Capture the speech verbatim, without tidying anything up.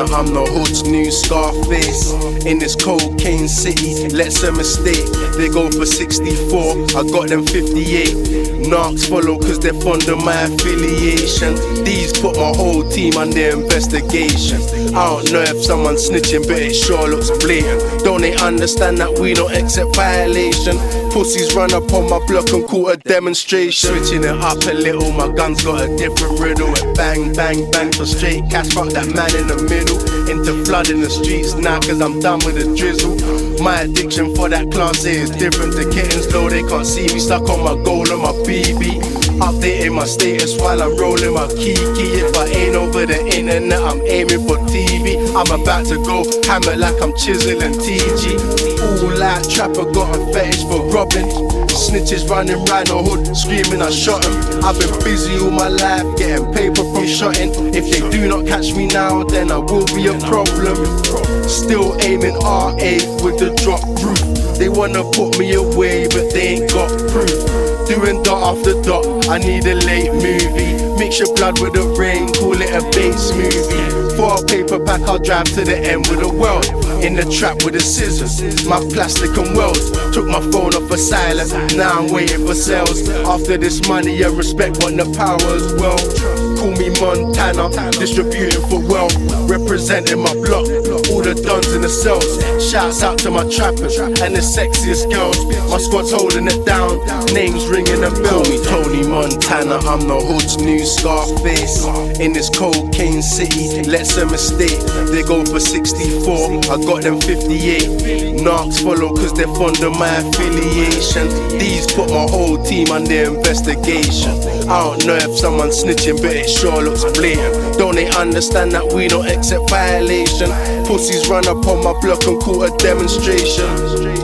Montana, I'm the hood's new Scarface. In this cocaine city, let's a mistake. They go for sixty-four, I got them fifty-eight. Narcs follow cause they're fond of my affiliation. These put my whole team under investigation. I don't know if someone's snitching, but it sure looks blatant. Don't they understand that we don't accept violation? Pussies run up on my block and call a demonstration. Switching it up a little, my gun's got a different riddle. It bang, bang, bang for straight cash, fuck that man in the middle. Into flooding the streets now cause I'm done with the drizzle. My addiction for that class A is different to kittens, though they can't see me stuck on my goal and my B B. Updating my status while I'm rolling my kiki. If I ain't over the internet, I'm aiming for T V. I'm about to go hammer like I'm chiseling T G. All out trapper got a fetish for robbing. Snitches running round the hood, screaming I shot them. I've been busy all my life, getting paper from shotting. If they do not catch me now, then I will be a problem. Still aiming R A with the drop roof. They wanna put me away, but they ain't got proof. Doing dot after dot, I need a late movie. Mix your blood with the rain, call it a base movie. For a paper pack, I'll drive to the end with a weld. In the trap with the scissors, my plastic and welds. Took my phone off for silence, now I'm waiting for sales. After this money and respect, want the power as well. Call me Montana, distributing for wealth. Representing my block, all the dons in the cells. Shouts out to my trappers and the sexiest girls. My squad's holding it down, names ringing a bell. Call me Tony Montana, I'm the hood's new Scarface. In this cocaine city, let's a mistake. They go for sixty-four, I got them fifty-eight. Narcs follow cause they're fond of my affiliation. These put my whole team under investigation. I don't know if someone's snitching, but it sure looks blatant. Don't they understand that we don't accept violation? Pussies run up on my block and call a demonstration.